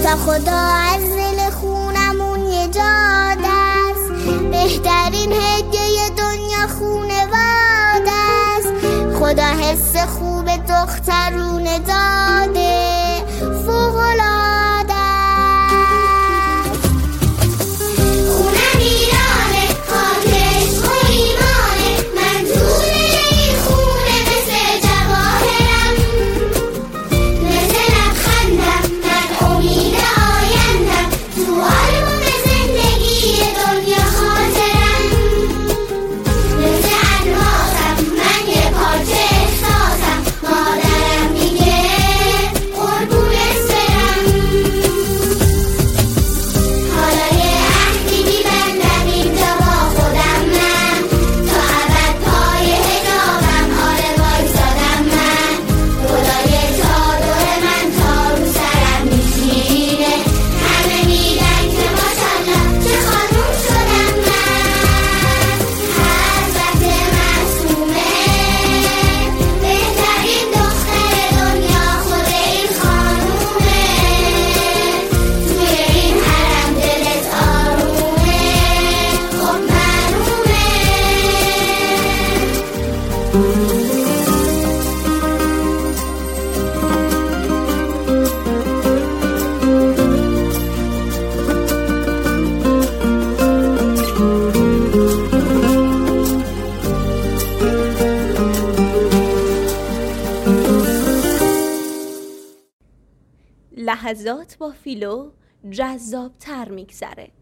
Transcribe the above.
و خدا از دل خونمون یه جاد است. بهترین هدیه دنیا خونواده است. خدا حس خوب دخترون داده، فوق‌العاده است. خونم ایرانه، خاکش و ایمانه، من طول این خونه مثل جواهرم، مثل لبخندم، من امید آیندم، تو آلبوم زندگی دنیا خاطرم، مثل الماسم، من یه پارچه احساسم، مادرم میگه قربونت برم. حالا یه عهدی میبندم اینجا با خودم، من تا ابد پای حجابم، آره وایسادم من. خدای چادر من تا رو سرم میشینه، همه میگن که ماشالله چه خانوم شدم من. حضرت معصومه، بهترین دختر دنیا خود این خانومه، توی این حرم دلت آرومه، خب معلومه. لحظات با فیلو جذاب‌تر میگذره.